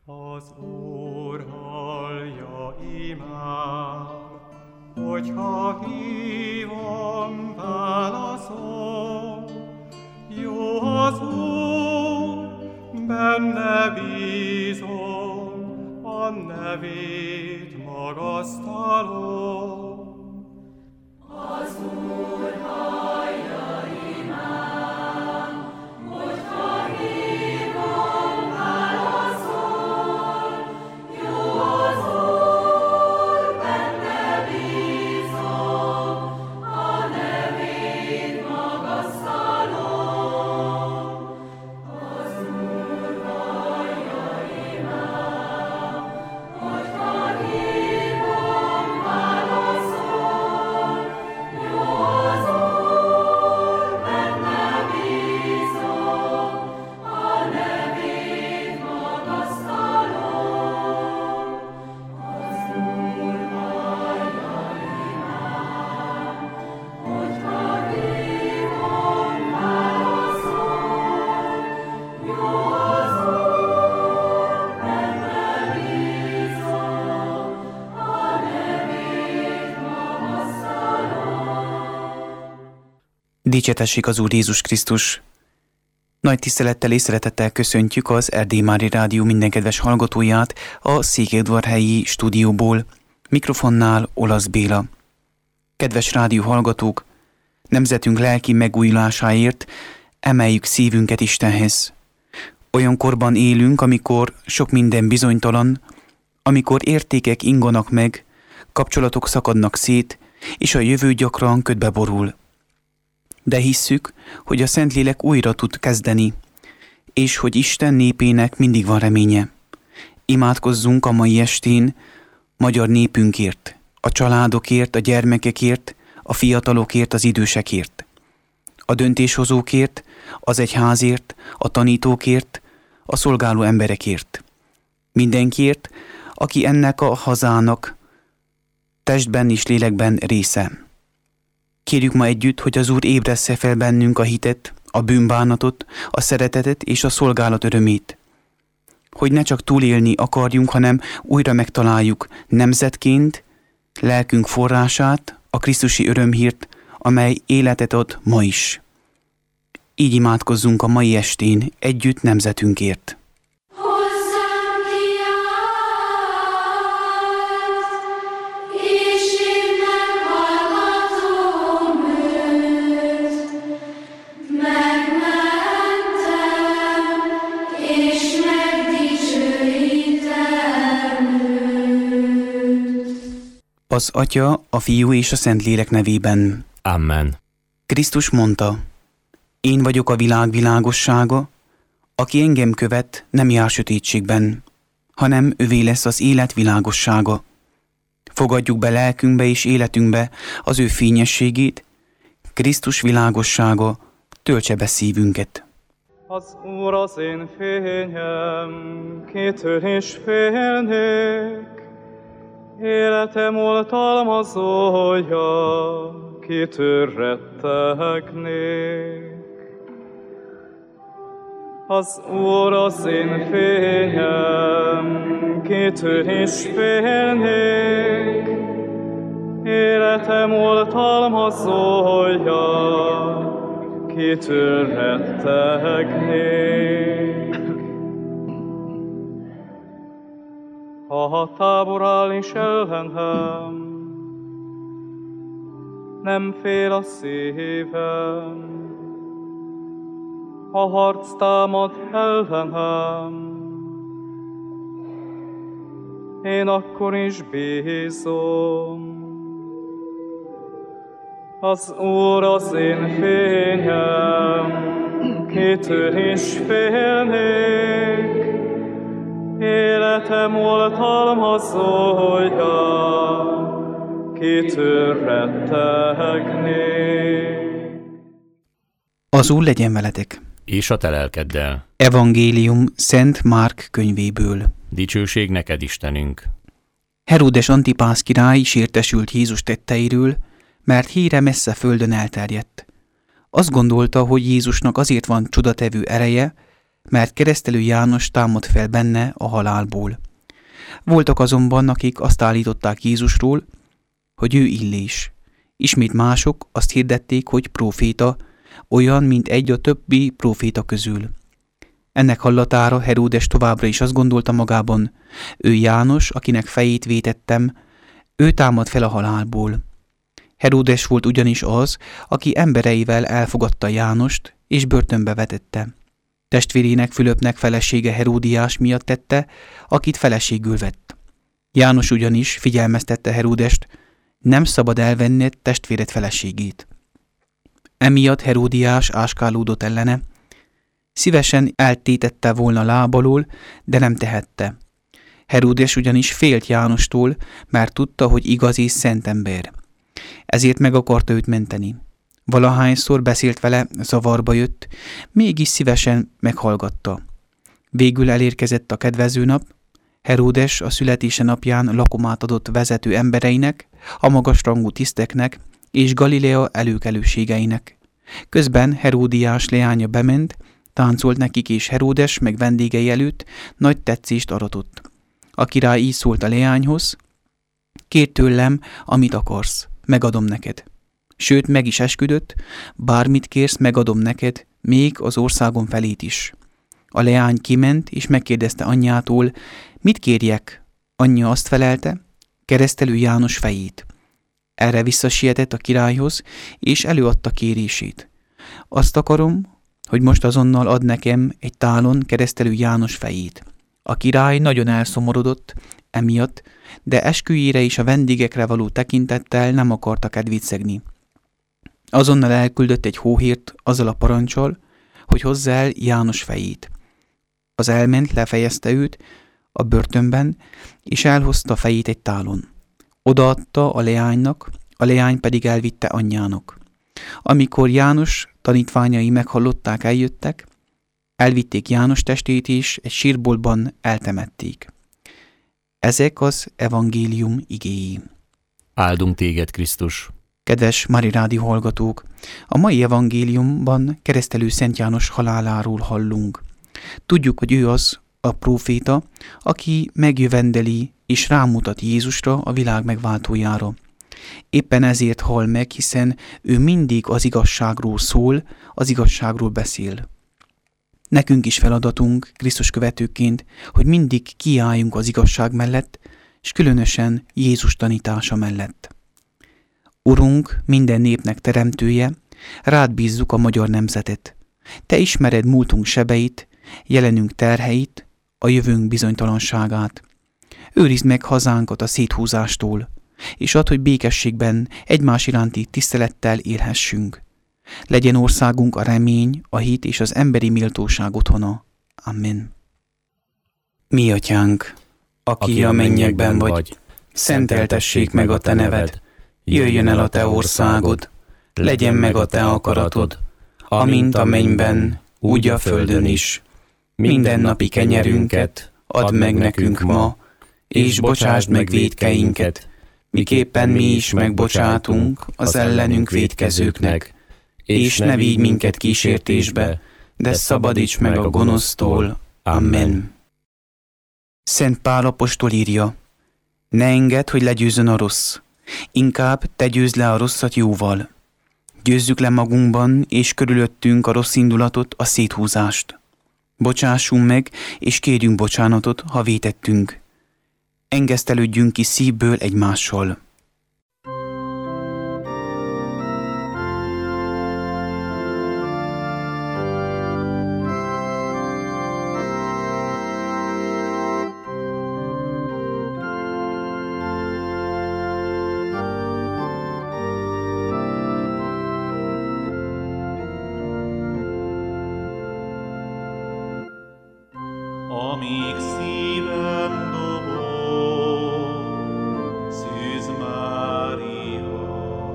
Az Úr hallja imám, hogyha hívom, válaszol. Jó az Úr, benne bízom, a nevét magasztalom. Az Úr hallja imám, hogyha hívom, válaszol. Jó az Úr, benne bízom, a nevét magasztalom. Az Úr hallja imám, hogyha hívom, válaszol. Jó az Úr, benne bízom, a nevét magasztalom. Az Úr hallja imám, hogyha hívom, válaszol. Jó az Úr, benne bízom, a nevét magasztalom. Dicsétessék az Úr Jézus Krisztus! Nagy tisztelettel és szeretettel köszöntjük az Erdély Mária Rádió minden kedves hallgatóját a Székelyudvarhelyi stúdióból, mikrofonnál Olasz Béla. Kedves rádió hallgatók, nemzetünk lelki megújulásáért emeljük szívünket Istenhez. Olyan korban élünk, amikor sok minden bizonytalan, amikor értékek inganak meg, kapcsolatok szakadnak szét, és a jövő gyakran ködbe borul. De hisszük, hogy a Szentlélek újra tud kezdeni, és hogy Isten népének mindig van reménye. Imádkozzunk a mai estén magyar népünkért, a családokért, a gyermekekért, a fiatalokért, az idősekért, a döntéshozókért, az egyházért, a tanítókért, a szolgáló emberekért. Mindenkiért, aki ennek a hazának testben és lélekben része. Kérjük ma együtt, hogy az Úr ébressze fel bennünk a hitet, a bűnbánatot, a szeretetet és a szolgálat örömét. Hogy ne csak túlélni akarjunk, hanem újra megtaláljuk nemzetként lelkünk forrását, a krisztusi örömhírt, amely életet ad ma is. Így imádkozzunk a mai estén együtt nemzetünkért. Hozzám kiállt, és én meghallgatom őt. Megmentem, és megdicsőítem őt. Az Atya, a Fiú és a Szentlélek nevében. Amen. Krisztus mondta: Én vagyok a világ világossága, aki engem követ, nem jár sötétségben, hanem övé lesz az élet világossága. Fogadjuk be lelkünkbe és életünkbe az ő fényességét, Krisztus világossága töltse be szívünket. Az Úr az én fényem, kitől is félnék, életem oltalmazója, kitől rettegnék. Az Úr az én fényem, kitől is félnék, életem oltalmazója, kitől rettegnék. Ha tábor áll is ellenem, nem fél a szívem. Ha harc támad ellenem, én akkor is bízom. Az Úr az én fényem, kitől is félnék, életem oltalmazója, kitől rettegnék. Az Úr legyen veletek! És a te lelkeddel. Evangélium Szent Márk könyvéből. Dicsőség neked, Istenünk! Heródes Antipász király is értesült Jézus tetteiről, mert híre messze földön elterjedt. Azt gondolta, hogy Jézusnak azért van csodatevő ereje, mert keresztelő János támad fel benne a halálból. Voltak azonban, akik azt állították Jézusról, hogy ő Illés. Ismét mások azt hirdették, hogy próféta, olyan, mint egy a többi próféta közül. Ennek hallatára Heródes továbbra is azt gondolta magában, ő János, akinek fejét vétettem, ő támad fel a halálból. Heródes volt ugyanis az, aki embereivel elfogadta Jánost, és börtönbe vetette. Testvérének Fülöpnek felesége Heródiás miatt tette, akit feleségül vett. János ugyanis figyelmeztette Heródest, nem szabad elvenned testvéred feleségét. Emiatt Heródiás áskálódott ellene, szívesen eltétette volna lábalól, de nem tehette. Heródes ugyanis félt Jánostól, mert tudta, hogy igaz és szent ember. Ezért meg akarta őt menteni. Valahányszor beszélt vele, zavarba jött, mégis szívesen meghallgatta. Végül elérkezett a kedvező nap. Heródes a születése napján lakomát adott vezető embereinek, a magasrangú tiszteknek és Galilea előkelőségeinek. Közben Heródiás leánya bement, táncolt nekik, és Heródes meg vendégei előtt nagy tetszést aratott. A király így szólt a leányhoz, kérd tőlem, amit akarsz, megadom neked. Sőt, meg is esküdött, bármit kérsz, megadom neked, még az országon felét is. A leány kiment, és megkérdezte anyjától, mit kérjek? Anyja azt felelte, keresztelő János fejét. Erre visszasietett a királyhoz, és előadta kérését. Azt akarom, hogy most azonnal ad nekem egy tálon keresztelő János fejét. A király nagyon elszomorodott emiatt, de esküjére és a vendégekre való tekintettel nem akarta kedvét szegni. Azonnal elküldött egy hóhírt azzal a parancsal, hogy hozza el János fejét. Az elment, lefejezte őt a börtönben, és elhozta fejét egy tálon. Odaadta a leánynak, a leány pedig elvitte anyjának. Amikor János tanítványai meghallották, eljöttek, elvitték János testét, és egy sírboltban eltemették. Ezek az evangélium igéi. Áldunk téged, Krisztus! Kedves Mária Rádió hallgatók, a mai evangéliumban keresztelő Szent János haláláról hallunk. Tudjuk, hogy ő az a próféta, aki megjövendeli és rámutat Jézusra, a világ megváltójára. Éppen ezért hal meg, hiszen ő mindig az igazságról szól, az igazságról beszél. Nekünk is feladatunk, Krisztus követőként, hogy mindig kiálljunk az igazság mellett, és különösen Jézus tanítása mellett. Urunk, minden népnek teremtője, rád bízzuk a magyar nemzetet. Te ismered múltunk sebeit, jelenünk terheit, a jövőnk bizonytalanságát. Őrizd meg hazánkat a széthúzástól, és add, hogy békességben egymás iránti tisztelettel élhessünk. Legyen országunk a remény, a hit és az emberi méltóság otthona. Amen. Mi atyánk, aki a mennyekben vagy, szenteltessék meg a te neved, jöjjön el a te országod, legyen meg a te akaratod, amint a mennyben, úgy a földön is. Mindennapi kenyerünket add meg nekünk ma, és bocsásd meg vétkeinket, miképpen mi is megbocsátunk az ellenünk vétkezőknek. És ne vigy minket kísértésbe, de szabadíts meg a gonosztól. Amen. Szent Pál apostol írja, ne engedd, hogy legyőzzön a rossz, inkább te győzd le a rosszat jóval. Győzzük le magunkban és körülöttünk a rossz indulatot, a széthúzást. Bocsássunk meg, és kérjünk bocsánatot, ha vétettünk. Engesztelődjünk ki szívből egymással. Amíg szívem dobog, Szűz Mária,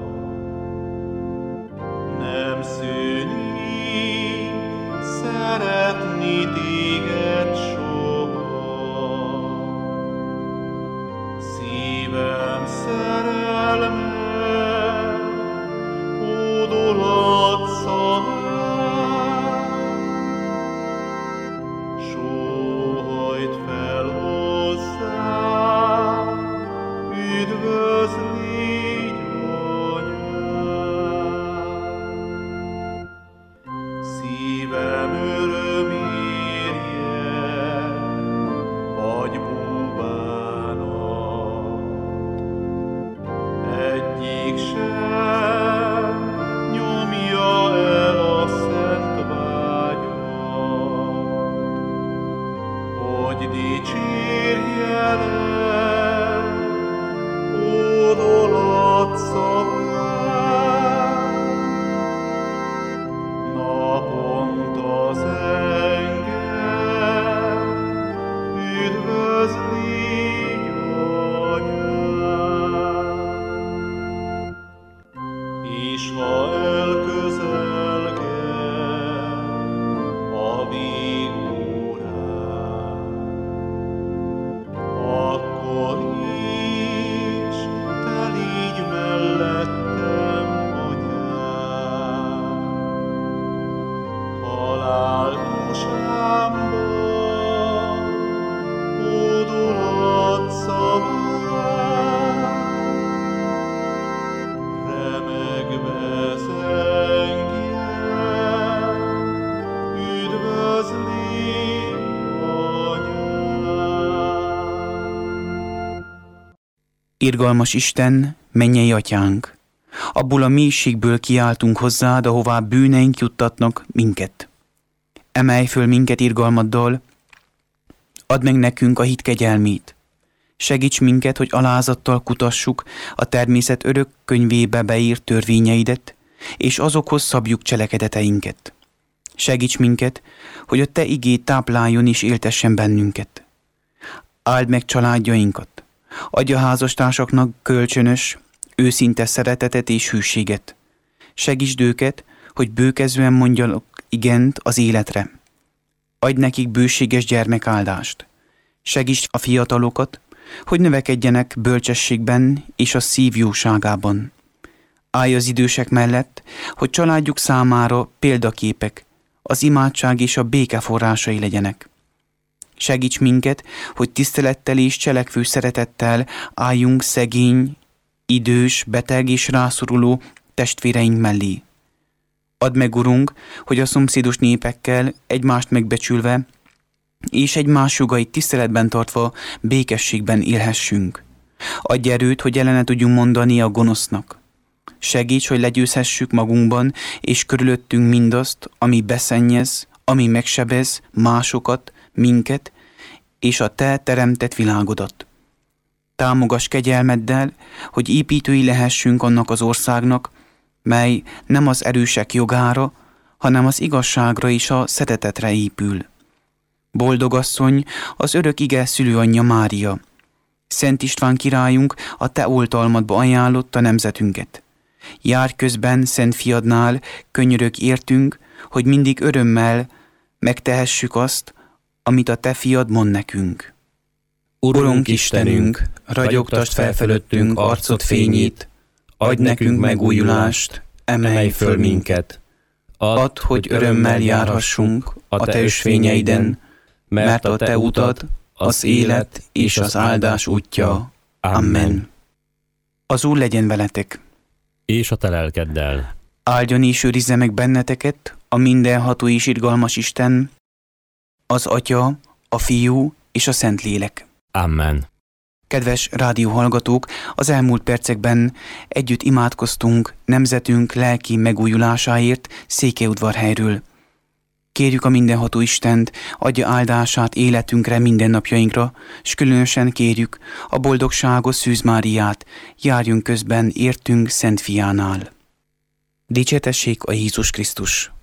nem szűnik szeretni téged soha. Szívem szerelme, hódolatsz a hogy dicsérjelek, ódolat szavát. Naponta az engem üdvözli anyám. És ha elközelgel a vég órán, akkor is te légy mellettem, anyám. Haláltosámban ódolat szavát, remegve zengjen, üdvözli anyám. Irgalmas Isten, mennyei atyánk, abból a mélységből kiáltunk hozzád, ahová bűneink juttatnak minket. Emelj föl minket irgalmaddal, add meg nekünk a hit kegyelmét. Segíts minket, hogy alázattal kutassuk a természet örök könyvébe beírt törvényeidet, és azokhoz szabjuk cselekedeteinket. Segíts minket, hogy a te igéd tápláljon és éltessen bennünket. Áld meg családjainkat, adj a házastársaknak kölcsönös, őszinte szeretetet és hűséget. Segítsd őket, hogy bőkezően mondjanak igent az életre. Adj nekik bőséges gyermekáldást. Segítsd a fiatalokat, hogy növekedjenek bölcsességben és a szív jóságában. Állj az idősek mellett, hogy családjuk számára példaképek, az imádság és a béke forrásai legyenek. Segíts minket, hogy tisztelettel és cselekvő szeretettel álljunk szegény, idős, beteg és rászoruló testvéreink mellé. Add meg, Urunk, hogy a szomszédos népekkel egymást megbecsülve és egymás jogait tiszteletben tartva békességben élhessünk. Adj erőt, hogy ellene tudjunk mondani a gonosznak. Segíts, hogy legyőzhessük magunkban és körülöttünk mindazt, ami beszennyez, ami megsebez másokat, minket és a te teremtett világodat. Támogass kegyelmeddel, hogy építői lehessünk annak az országnak, mely nem az erősek jogára, hanem az igazságra és a szeretetre épül. Boldog asszony, az örök ige szülőanyja Mária. Szent István királyunk a te oltalmadba ajánlotta nemzetünket. Járj közben Szent Fiadnál, könyörög értünk, hogy mindig örömmel megtehessük azt, amit a te fiad mond nekünk. Urunk Istenünk, ragyogtasd fel fölöttünk arcod fényét, adj nekünk megújulást, emelj föl minket. Add, hogy örömmel járhassunk a te ösvényeiden, mert a te utad az élet és az áldás útja. Amen. Az Úr legyen veletek. És a te lelkeddel. Áldjon és őrizze meg benneteket a mindenható és irgalmas Isten, az Atya, a Fiú és a Szentlélek. Amen. Kedves rádióhallgatók, az elmúlt percekben együtt imádkoztunk nemzetünk lelki megújulásáért Székelyudvarhelyről. Kérjük a mindenható Istent, adja áldását életünkre, mindennapjainkra, s különösen kérjük a boldogságos Szűz Máriát, járjunk közben értünk Szent Fiánál. Dicsértessék a Jézus Krisztus!